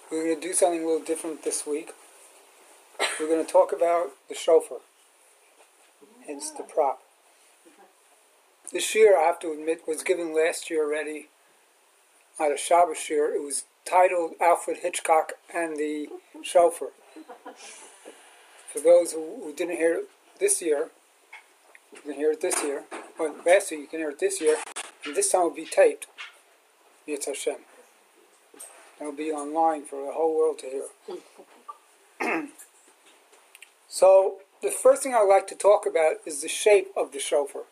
We're going to do something a little different this week. We're going to talk about the shofar, hence the prop. This year, I have to admit, was given last year already at a Shabbos year. It was titled Alfred Hitchcock and the Shofar. For those who didn't hear it this year, you can hear it this year. Well, last year you can hear it this year, and this time it will be taped. Yetz Hashem. It'll be online for the whole world to hear. So, the first thing I'd like to talk about is the shape of the shofar.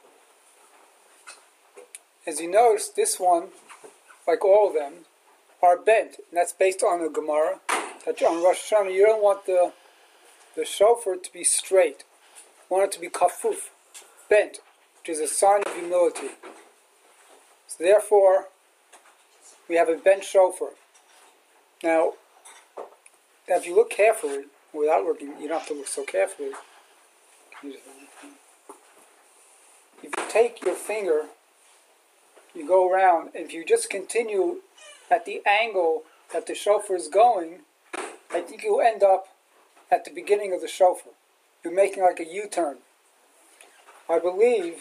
As you notice, this one, like all of them, are bent. And that's based on the Gemara. That on Rosh Hashanah, you don't want the shofar to be straight. You want it to be kafuf, bent, which is a sign of humility. So therefore, we have a bent shofar. Now, if you look carefully, without looking, you don't have to look so carefully. If you take your finger, you go around, and if you just continue at the angle that the shofar is going, I think you'll end up at the beginning of the shofar. You're making like a U-turn. I believe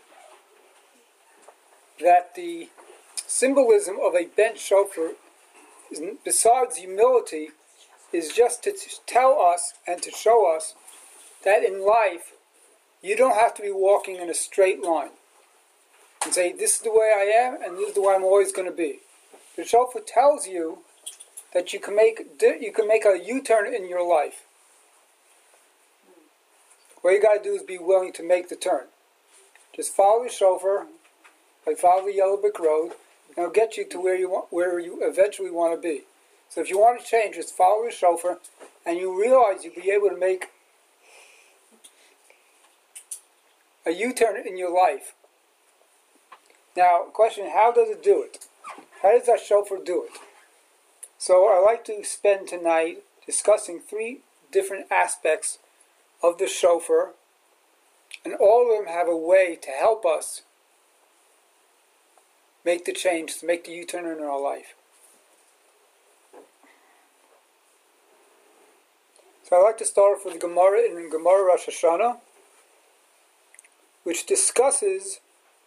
that the symbolism of a bent shofar, besides humility, is just to tell us and to show us that in life, you don't have to be walking in a straight line and say, this is the way I am and this is the way I'm always going to be. The shofar tells you that you can make a U-turn in your life. What you got to do is be willing to make the turn. Just follow the shofar, like follow the yellow brick road, and it'll get you to where you eventually want to be. So if you want to change, just follow the shofar, and you realize you'll be able to make a U-turn in your life. Now, question, how does it do it? How does that shofar do it? So I'd like to spend tonight discussing 3 different aspects of the shofar, and all of them have a way to help us make the change, to make the U-turn in our life. So I'd like to start off with the Gemara in Gemara Rosh Hashanah, which discusses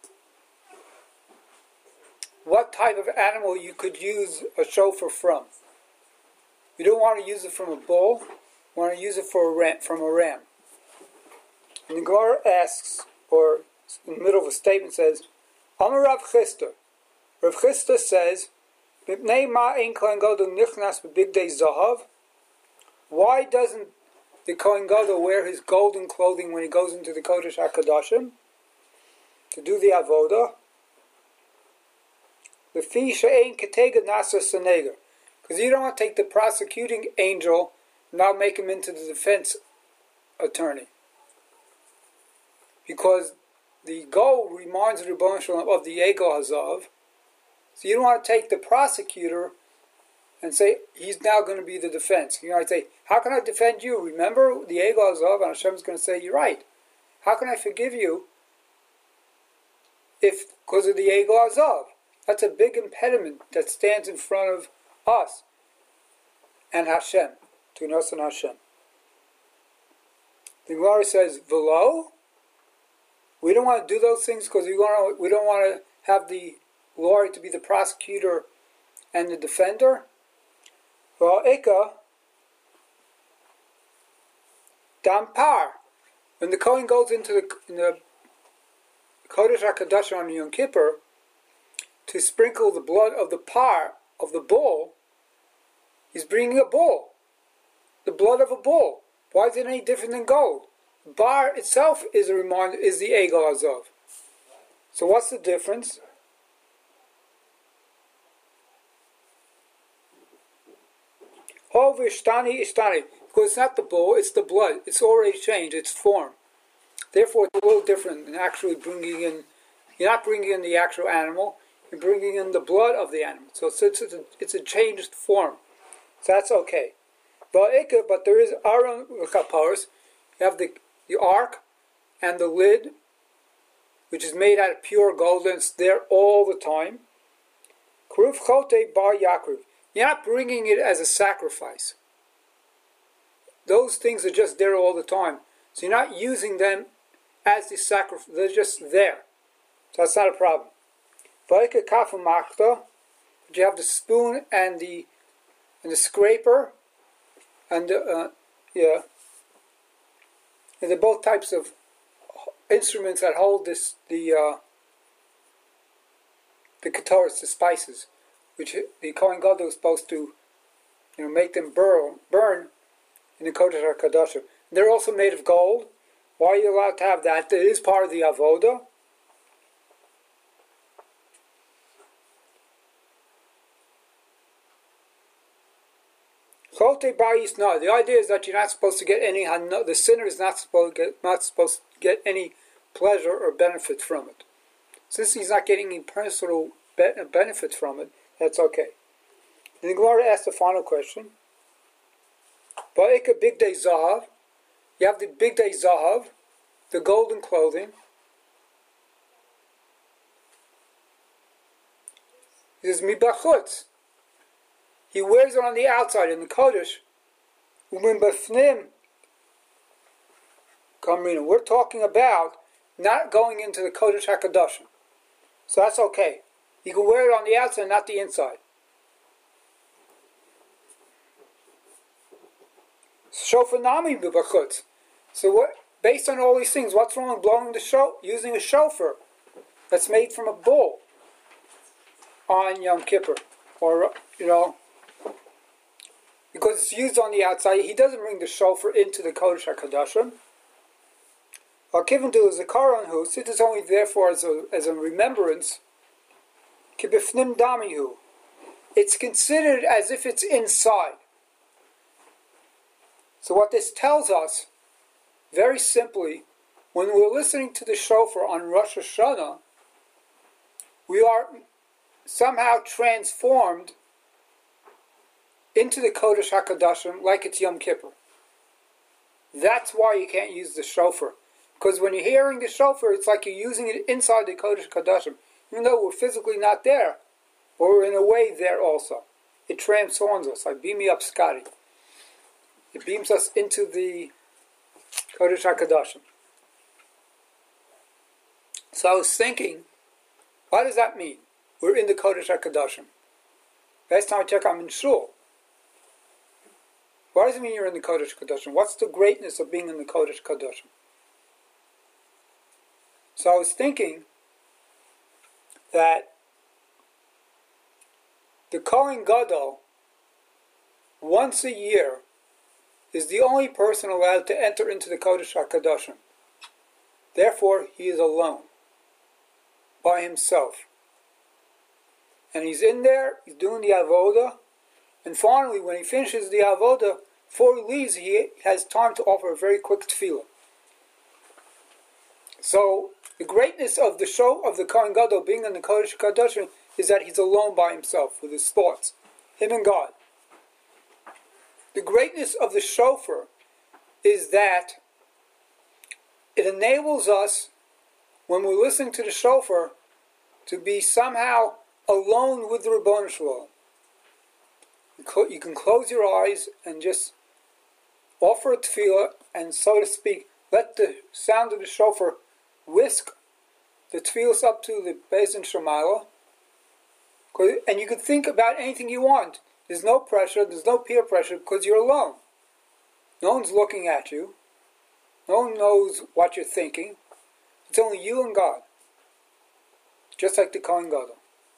what type of animal you could use a shofar from. You don't want to use it from a bull, you want to use it from a ram. And the Gemara asks, or in the middle of a statement says, Amar Rav Chisda. Rav Chisda says, Mipnei ma ein kohen gadol nichnas bebigdei zahav. Why doesn't the Kohen Gadol wear his golden clothing when he goes into the Kodesh HaKadoshim to do the avodah? The fi she'ein ketega nasa sanega, because you don't want to take the prosecuting angel and now make him into the defense attorney, because the gold reminds the Rebbeinu Shalom of the Egel Hazav. So you don't want to take the prosecutor and say, he's now going to be the defense. You know, I'd say, how can I defend you? Remember the Egel Hazav, and Hashem's going to say, you're right. How can I forgive you if because of the Egel Hazav? That's a big impediment that stands in front of us and Hashem, between us and Hashem. The Gemara says, V'lo, we don't want to do those things because we don't want to have the lawyer to be the prosecutor and the defender. Eka dampar. When the Kohen goes into the Kodesh HaKadosh on Yom Kippur to sprinkle the blood of the par of the bull, he's bringing a bull, the blood of a bull. Why is it any different than gold? Bar itself is a reminder, is the Egel Hazav. So what's the difference? Ishtani, because it's not the bull, it's the blood. It's already changed its form. Therefore, it's a little different than actually bringing in. You're not bringing in the actual animal. You're bringing in the blood of the animal. So it's a changed form. So that's okay. But there is Aron Kaparos. You have the ark and the lid, which is made out of pure gold, and it's there all the time. Kruv Chote Bar Yaakov. You're not bringing it as a sacrifice. Those things are just there all the time. So you're not using them as the sacrifice. They're just there. So that's not a problem. But you have the spoon and the scraper, and and they're both types of instruments that hold the ketoris, the spices, which the Kohen Gadol is supposed to, make them burn in the Kodesh HaKadoshim. They're also made of gold. Why are you allowed to have that? It is part of the avoda. No, the idea is that you're not supposed to get any. The sinner is not supposed to get any pleasure or benefit from it. Since he's not getting any personal benefit from it, that's okay. And the Gemara asks the final question. Ba'ika Bigdei Zahav. You have the Bigdei Zahav, the golden clothing. This is Mibachutz. He wears it on the outside in the Kodesh. Umin Bafnim. Kamrina. We're talking about not going into the Kodesh HaKadoshim. So that's okay. You can wear it on the outside, not the inside. Shofar Nami B'Bachutz. So what? Based on all these things, what's wrong with blowing using a shofar that's made from a bull on Yom Kippur? Or, because it's used on the outside, he doesn't bring the shofar into the Kodesh HaKadoshim. Al-Kivin to the Zakaron who, it is only therefore as a remembrance, Kibifnim Damihu. It's considered as if it's inside. So what this tells us, very simply, when we're listening to the shofar on Rosh Hashanah, we are somehow transformed into the Kodesh HaKadoshim like it's Yom Kippur. That's why you can't use the shofar. Because when you're hearing the shofar, it's like you're using it inside the Kodesh HaKadoshim. Even though we're physically not there, but we're in a way there also. It transforms us, like beam me up, Scotty. It beams us into the Kodesh HaKadoshim. So I was thinking, what does that mean? We're in the Kodesh HaKadoshim. Last time I checked, I'm in Shul. What does it mean you're in the Kodesh HaKadoshim? What's the greatness of being in the Kodesh HaKadoshim? So I was thinking that the Kohen Gadol, once a year, is the only person allowed to enter into the Kodesh HaKadoshim. Therefore, he is alone, by himself. And he's in there, he's doing the avoda, and finally, when he finishes the avoda, before he leaves, he has time to offer a very quick tefillah. So, the greatness of the show of the Kohen Gadol being in the Kodesh HaKadoshim is that he's alone by himself with his thoughts, him and God. The greatness of the shofar is that it enables us, when we're listening to the shofar, to be somehow alone with the Ribono Shel Olam. You can close your eyes and just offer a tefillah and, so to speak, let the sound of the shofar whisk the tefillahs up to the Beis Din Shemayla. And you can think about anything you want. There's no pressure, there's no peer pressure, because you're alone. No one's looking at you. No one knows what you're thinking. It's only you and God. Just like the Kohen Gadol.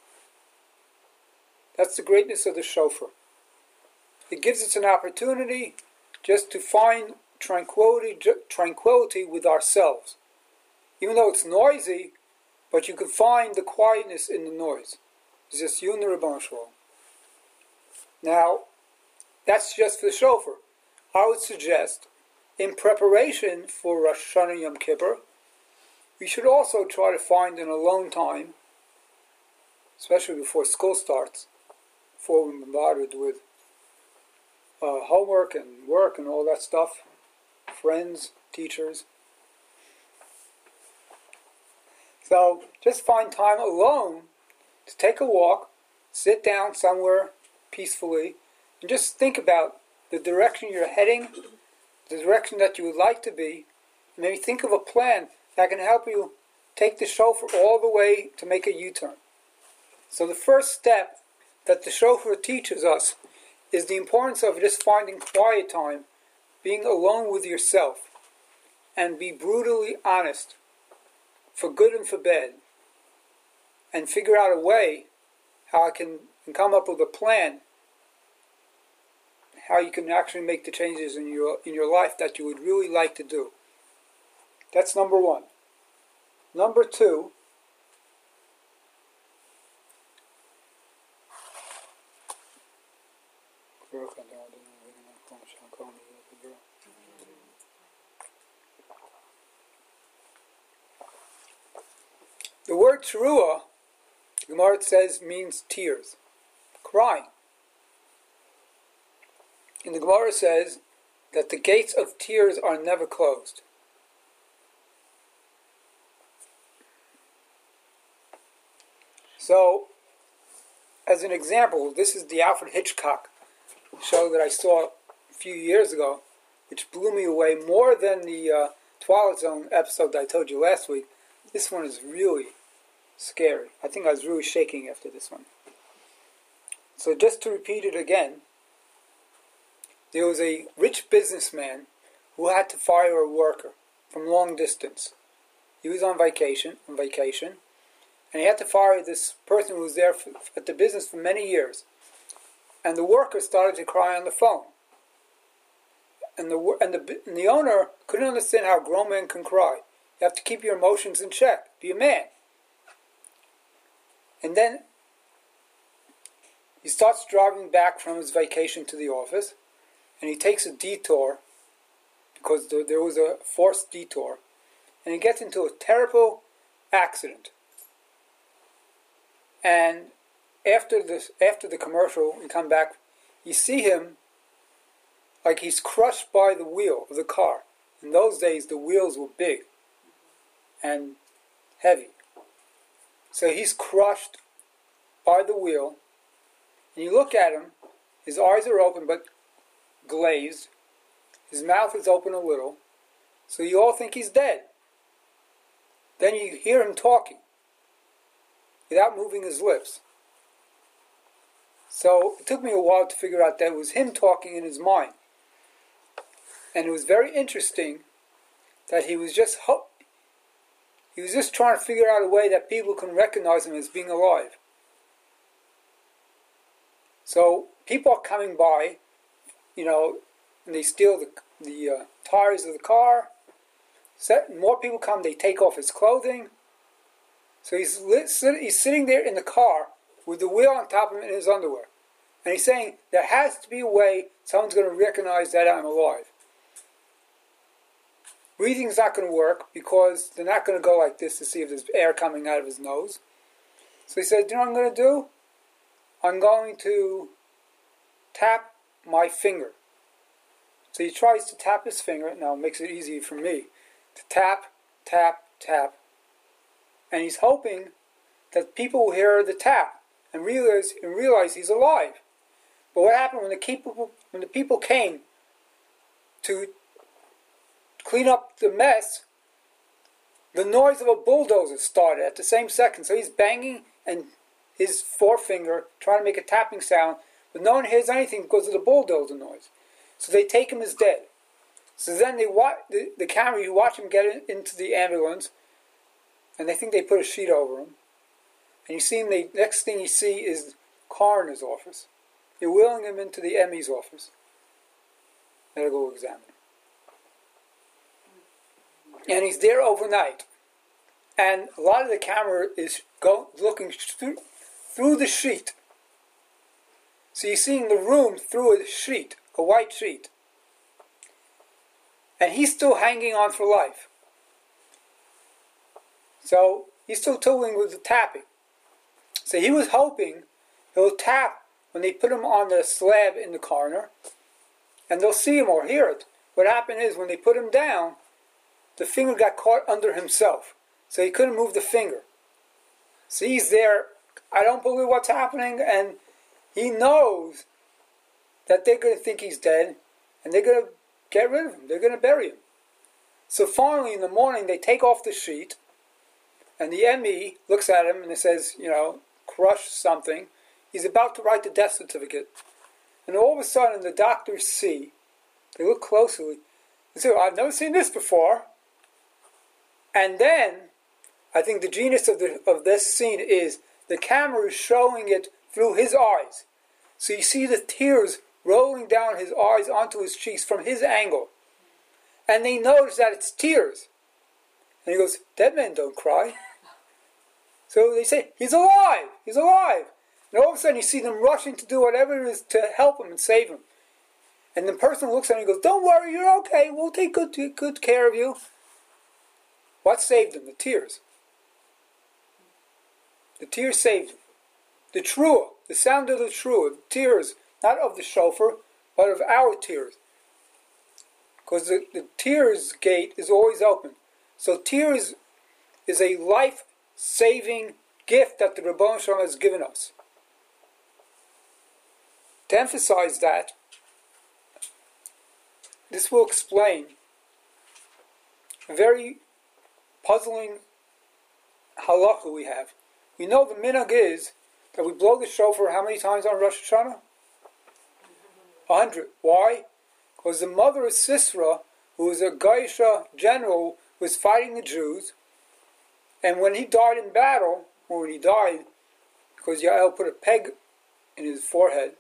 That's the greatness of the shofar. It gives us an opportunity just to find tranquility with ourselves. Even though it's noisy, but you can find the quietness in the noise. It's just you and the Ribono Shel Olam. Now, that's just for the shofar. I would suggest, in preparation for Rosh Hashanah Yom Kippur, we should also try to find an alone time, especially before school starts, before we're bombarded with homework and work and all that stuff, friends, teachers. So just find time alone to take a walk, sit down somewhere peacefully and just think about the direction you're heading, the direction that you would like to be, and maybe think of a plan that can help you take the chauffeur all the way to make a U-turn. So the first step that the chauffeur teaches us is the importance of just finding quiet time, being alone with yourself, and be brutally honest, for good and for bad, and figure out a way how I can come up with a plan, how you can actually make the changes in your life that you would really like to do. That's number one. Number two, the word teruah, the Gemara says, means tears, crying. And the Gemara says that the gates of tears are never closed. So, as an example, this is the Alfred Hitchcock show that I saw a few years ago, which blew me away more than the Twilight Zone episode that I told you last week. This one is really scary. I think I was really shaking after this one. So just to repeat it again, there was a rich businessman who had to fire a worker from long distance. He was on vacation, and he had to fire this person who was there at the business for many years. And the worker started to cry on the phone. And the owner couldn't understand how a grown men can cry. You have to keep your emotions in check. Be a man. And then he starts driving back from his vacation to the office, and he takes a detour, because there was a forced detour, and he gets into a terrible accident. And after the commercial, we come back, you see him like he's crushed by the wheel of the car. In those days, the wheels were big and heavy. So he's crushed by the wheel, and you look at him, his eyes are open but glazed, his mouth is open a little, so you all think he's dead. Then you hear him talking without moving his lips. So it took me a while to figure out that it was him talking in his mind. And it was very interesting that he was just trying to figure out a way that people can recognize him as being alive. So people are coming by, and they steal the tires of the car. More people come, they take off his clothing. So he's sitting there in the car with the wheel on top of him in his underwear. And he's saying, there has to be a way someone's going to recognize that I'm alive. Breathing's not going to work because they're not going to go like this to see if there's air coming out of his nose. So he said, you know what I'm going to do? I'm going to tap my finger. So he tries to tap his finger. Now it makes it easy for me to tap, tap, tap. And he's hoping that people will hear the tap and realize he's alive. But what happened when the people came to clean up the mess, the noise of a bulldozer started at the same second. So he's banging and his forefinger trying to make a tapping sound, but no one hears anything because of the bulldozer noise. So they take him as dead. So then the camera, you watch him get into the ambulance, and they think they put a sheet over him. And you see him, the next thing you see is the coroner's office. They're wheeling him into the ME's office. Medical examiner. And he's there overnight. And a lot of the camera is looking through the sheet. So you're seeing the room through a sheet, a white sheet. And he's still hanging on for life. So he's still tooling with the tapping. So he was hoping he'll tap when they put him on the slab in the coroner, and they'll see him or hear it. What happened is when they put him down, the finger got caught under himself. So he couldn't move the finger. So he's there, I don't believe what's happening, and He knows that they're going to think he's dead, and they're going to get rid of him. They're going to bury him. So finally, in the morning, they take off the sheet, and the ME looks at him and it says, crush something. He's about to write the death certificate. And all of a sudden, the doctors see, they look closely, they say, I've never seen this before. And then, I think the genius of this scene is the camera is showing it through his eyes. So you see the tears rolling down his eyes onto his cheeks from his angle. And they notice that it's tears. And he goes, dead men don't cry. So they say, he's alive! He's alive! And all of a sudden you see them rushing to do whatever it is to help him and save him. And the person looks at him and goes, don't worry, you're okay. We'll take good care of you. What saved him? The tears. The tears saved him. The truah, the sound of the truah, the tears, not of the shofar, but of our tears. Because the tears gate is always open. So tears is a life-saving gift that the Ribbono Shel Olam has given us. To emphasize that, this will explain a very puzzling halacha we have. We know the minhag is that we blow the shofar how many times on Rosh Hashanah? 100. Why? Because the mother of Sisera, who was a Geisha general, was fighting the Jews, and when he died in battle, or when he died, because Yael put a peg in his forehead,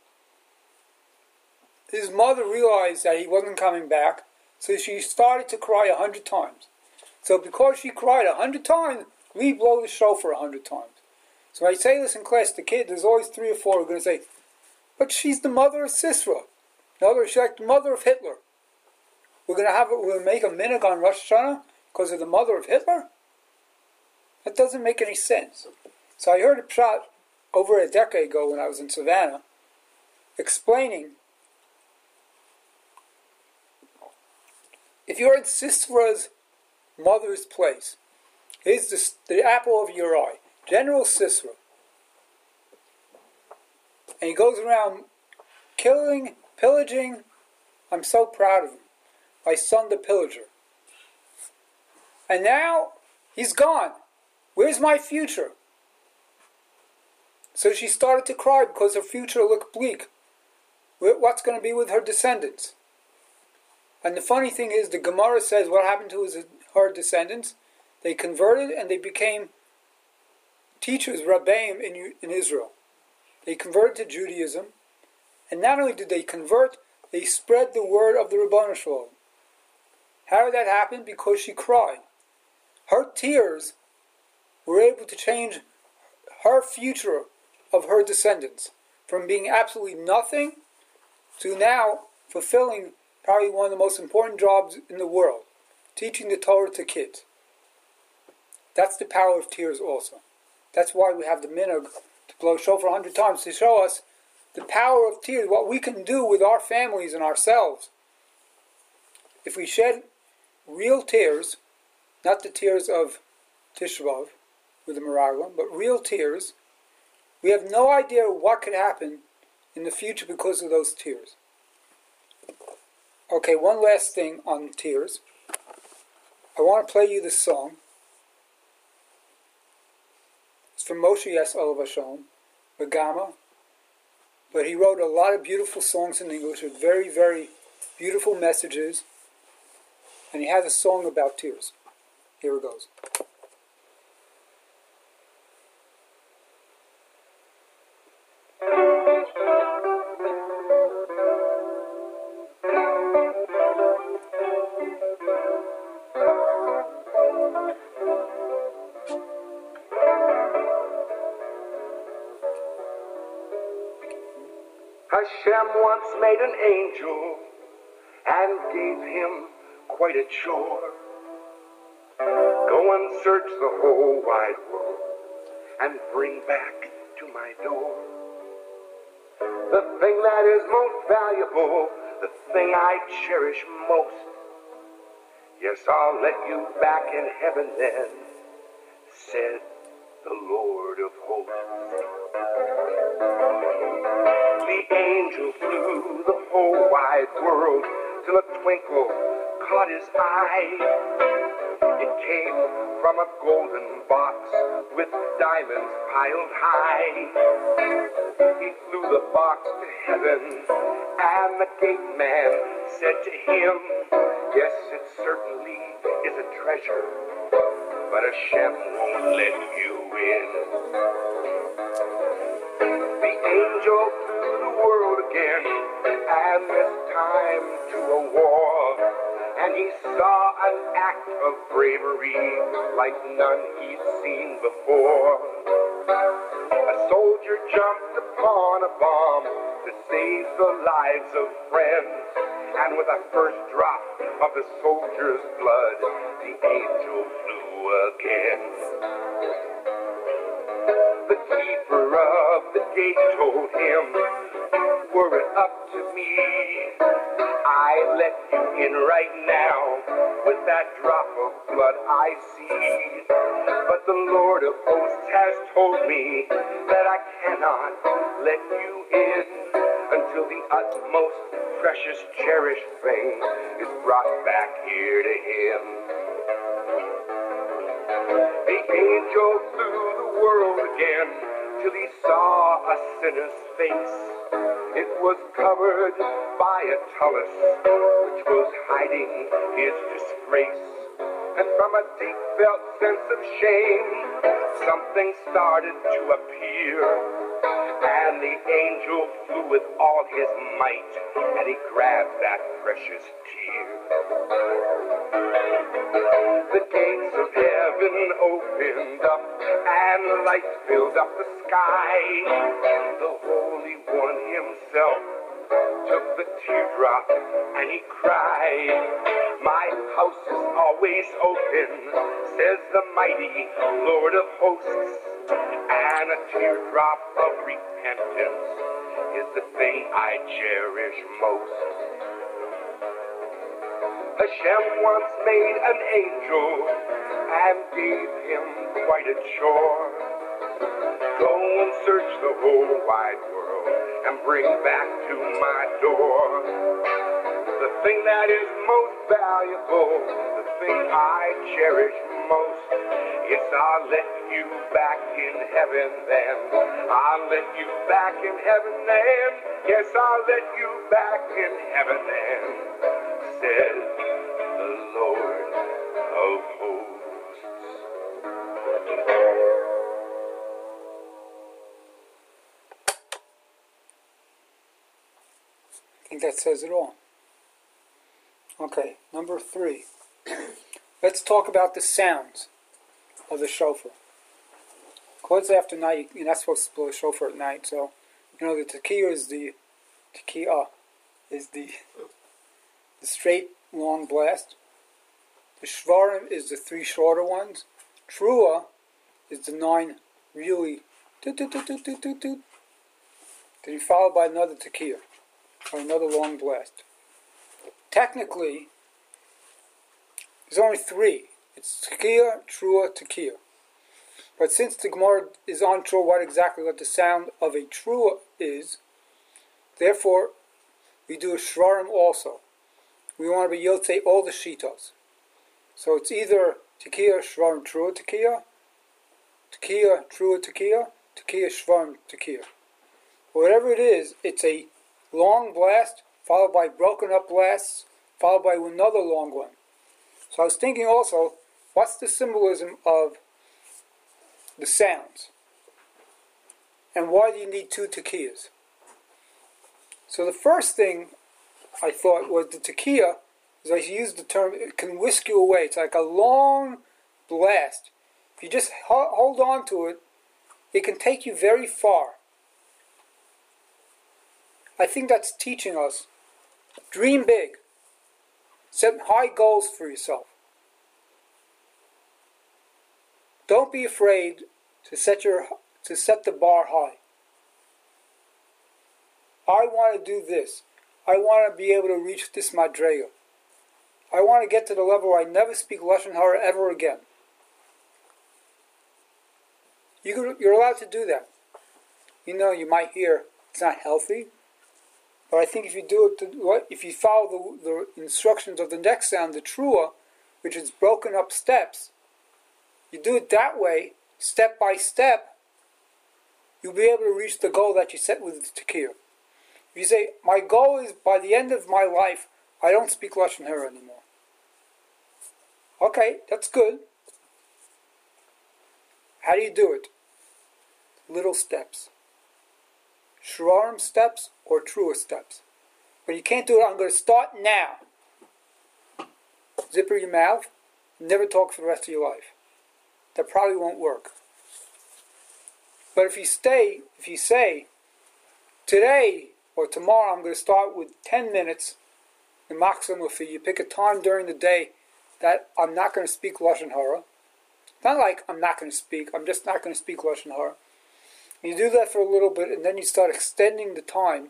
his mother realized that he wasn't coming back, so she started to cry 100 times. So because she cried 100 times, we blow the shofar 100 times. So when I say this in class to kids, there's always 3 or 4 who are going to say, but she's the mother of Sisera. In other words, she's like the mother of Hitler. We're going to make a minhag on Rosh Hashanah because of the mother of Hitler? That doesn't make any sense. So I heard a pshat over a decade ago when I was in Savannah explaining, if you're in Sisera's mother's place, here's the apple of your eye, General Sisera. And he goes around killing, pillaging. I'm so proud of him. My son the pillager. And now, he's gone. Where's my future? So she started to cry because her future looked bleak. What's going to be with her descendants? And the funny thing is, the Gemara says what happened to her descendants. They converted and they became teachers, rabbeim in Israel. They converted to Judaism. And not only did they convert, they spread the word of the Ribbono Shel Olam. How did that happen? Because she cried. Her tears were able to change her future of her descendants from being absolutely nothing to now fulfilling probably one of the most important jobs in the world, teaching the Torah to kids. That's the power of tears also. That's why we have the minhag to blow shofar 100 times, to show us the power of tears, what we can do with our families and ourselves. If we shed real tears, not the tears of Tisha B'Av with the Meraglim, but real tears, we have no idea what could happen in the future because of those tears. Okay, one last thing on tears. I want to play you this song. It's from Moshe Yess Olav Hashem, Begama. But he wrote a lot of beautiful songs in English with very, very beautiful messages. And he has a song about tears. Here it goes. Hashem once made an angel and gave him quite a chore. Go and search the whole wide world and bring back to my door the thing that is most valuable, the thing I cherish most. Yes, I'll let you back in heaven then, said the Lord of hosts. The angel flew the whole wide world till a twinkle caught his eye. It came from a golden box with diamonds piled high. He flew the box to heaven, and the gate man said to him, yes, it certainly is a treasure, but Hashem won't let you in. The angel flew the world again, and this time to a war. And he saw an act of bravery like none he'd seen before. A soldier jumped upon a bomb to save the lives of friends. And with the first drop of the soldier's blood, the angel flew again. The keeper of the gate told him, were it up to me, I let you in right now with that drop of blood I see. But the Lord of hosts has told me that I cannot let you in until the utmost precious cherished thing is brought back here to him. The angel flew the world again till he saw a sinner's face. It was covered by a talus which was hiding his disgrace. And from a deep felt sense of shame, something started to appear. And the angel flew with all his might, and he grabbed that precious tear. The gates of heaven opened up, and light filled up the sky. The Holy One himself took the teardrop, and he cried, my house is always open, says the mighty Lord of hosts. And a teardrop of repentance is the thing I cherish most. Hashem once made an angel and gave him quite a chore. Go and search the whole wide world and bring back to my door the thing that is most valuable, the thing I cherish most. Yes, I'll let you back in heaven then. I'll let you back in heaven then. Yes, I'll let you back in heaven then, said the Lord of hosts. I think that says it all. Okay, number 3. Let's talk about the sounds of the shofar. Because after night, you're not supposed to blow a shofar at night, so the tekiah is the straight long blast. The shvarim is the 3 shorter ones. Trua is the 9 really toot toot toot toot toot toot toot. Then you followed by another tekiah or another long blast. Technically, there's only 3. It's tekiah, trua, tekiah. But since the Gemara is unsure what the sound of a trua is, therefore we do a shvarim also. We want to be yotzei all the shitos. So it's either tekiah, shvarim, trua, tekiah, trua, tekiah, shvarim, tekiah. Whatever it is, it's a long blast followed by broken up blasts followed by another long one. So I was thinking also, what's the symbolism of the sounds? And why do you need 2 tekiyahs? So the first thing I thought was the tekiah, as I used the term, it can whisk you away. It's like a long blast. If you just hold on to it, it can take you very far. I think that's teaching us, dream big. Set high goals for yourself. Don't be afraid to set the bar high. I want to do this. I want to be able to reach this madrega. I want to get to the level where I never speak Lashon Hara ever again. You're allowed to do that. You might hear It's not healthy. But I think if you do it, if you follow the instructions of the next sound, the trua, which is broken up steps, you do it that way, step by step, you'll be able to reach the goal that you set with the tekiah. If you say, my goal is by the end of my life, I don't speak Lashon Hara anymore. Okay, that's good. How do you do it? Little steps. Shrarim steps or trua steps. But you can't do it, I'm going to start now. Zipper your mouth, never talk for the rest of your life. That probably won't work. But if you say, today or tomorrow I'm going to start with 10 minutes, the maximum fee, you pick a time during the day that I'm not going to speak Lashon Hara. It's not like I'm not going to speak, I'm just not going to speak Lashon Hara. You do that for a little bit, and then you start extending the time.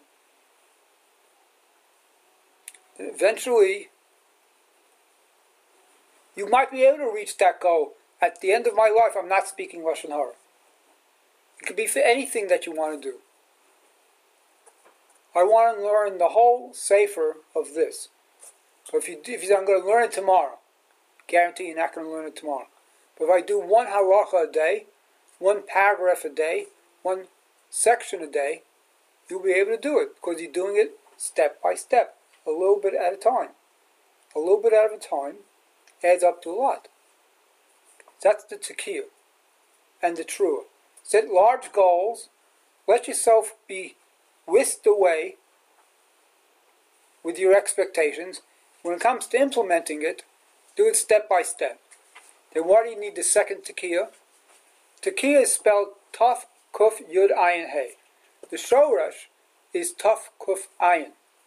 And eventually, you might be able to reach that goal. At the end of my life, I'm not speaking Lashon Hara. It could be for anything that you want to do. I want to learn the whole sefer of this. So if you say, I'm going to learn it tomorrow, guarantee you're not going to learn it tomorrow. But if I do one halacha a day, one paragraph a day, one section a day, you'll be able to do it because you're doing it step by step, a little bit at a time. A little bit at a time adds up to a lot. That's the tekiah and the trua. Set large goals. Let yourself be whisked away with your expectations. When it comes to implementing it, do it step by step. Then why do you need the second tekiah? Tekiah is spelled Taf Kuf Yud Ayin Hey. The shorash is Taf Kuf Ayin,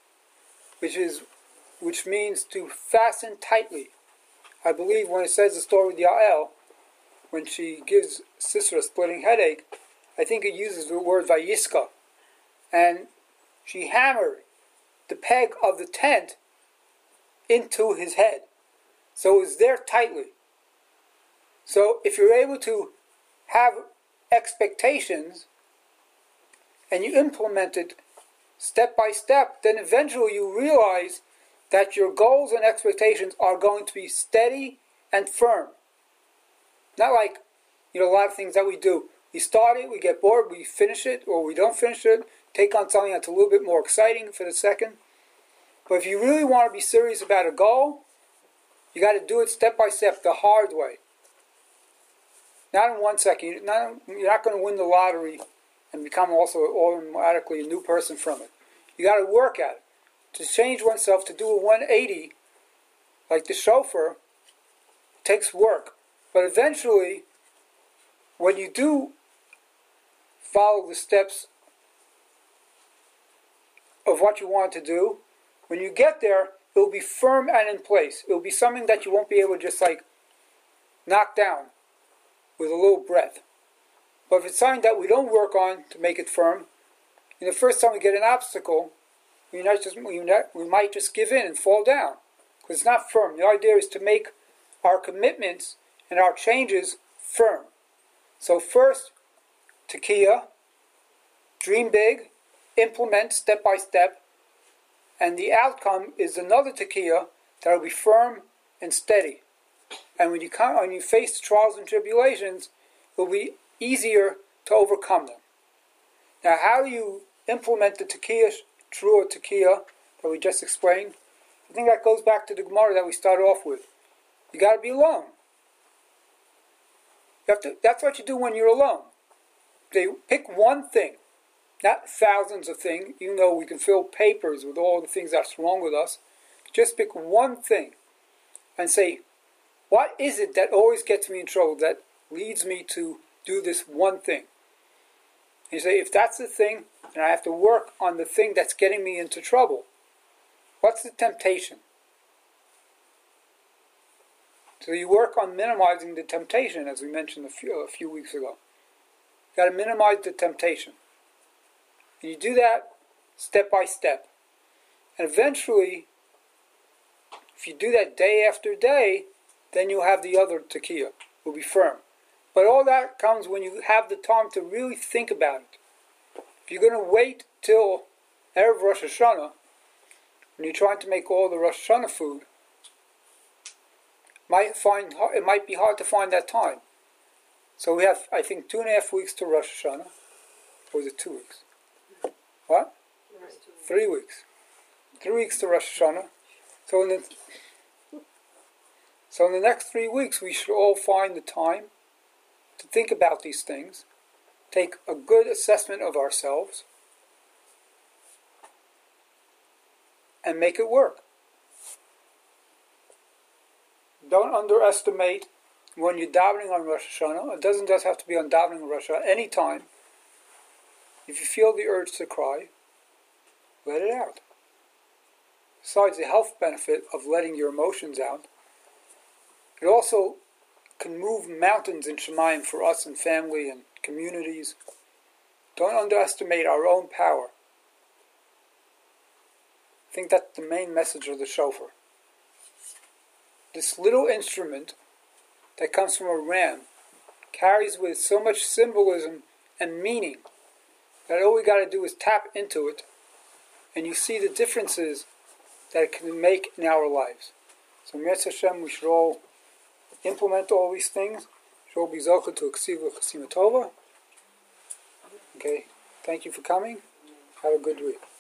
which means to fasten tightly. I believe when it says the story with Yael, when she gives Sisera a splitting headache, I think it uses the word Vayiska. And she hammered the peg of the tent into his head. So it was there tightly. So if you're able to have expectations and you implement it step by step, then eventually you realize that your goals and expectations are going to be steady and firm. Not like, a lot of things that we do. We start it, we get bored, we finish it, or we don't finish it, take on something that's a little bit more exciting for the second. But if you really want to be serious about a goal, you got to do it step by step, the hard way. Not in 1 second. You're not going to win the lottery and become also automatically a new person from it. You got to work at it. To change oneself, to do a 180, like the shofar, takes work. But eventually, when you do follow the steps of what you want to do, when you get there, it will be firm and in place. It will be something that you won't be able to just knock down with a little breath. But if it's something that we don't work on to make it firm, the first time we get an obstacle, we might just give in and fall down because it's not firm. The idea is to make our commitments and our changes firm. So first, tekiah, dream big, implement step by step, and the outcome is another tekiah that will be firm and steady. And when you face trials and tribulations, it will be easier to overcome them. Now, how do you implement the tekiah, true tekiah that we just explained? I think that goes back to the Gemara that we started off with. You got to be alone. That's what you do when you're alone. They pick one thing, not thousands of things, even though we can fill papers with all the things that's wrong with us. Just pick one thing and say, what is it that always gets me in trouble, that leads me to do this one thing? And you say, if that's the thing, then I have to work on the thing that's getting me into trouble. What's the temptation? So you work on minimizing the temptation, as we mentioned a few weeks ago. You've got to minimize the temptation. And you do that step by step. And eventually, if you do that day after day, then you'll have the other tekiah. Will be firm. But all that comes when you have the time to really think about it. If you're going to wait till Erev Rosh Hashanah, when you're trying to make all the Rosh Hashanah food, it might be hard to find that time. So we have, I think, 2.5 weeks to Rosh Hashanah. Or was it 2 weeks? What? 3 weeks. 3 weeks to Rosh Hashanah. So in the next 3 weeks, we should all find the time to think about these things, take a good assessment of ourselves, and make it work. Don't underestimate when you're davening on Rosh Hashanah. It doesn't just have to be on davening on Rosh Hashanah. Any time, if you feel the urge to cry, let it out. Besides the health benefit of letting your emotions out, it also can move mountains in Shemayim for us and family and communities. Don't underestimate our own power. I think that's the main message of the shofar. This little instrument that comes from a ram carries with so much symbolism and meaning that all we got to do is tap into it, and you see the differences that it can make in our lives. So Mirz Hashem, we should all implement all these things. Should all be zocheh to Ksiva Chasima Tova. Okay, thank you for coming. Have a good week.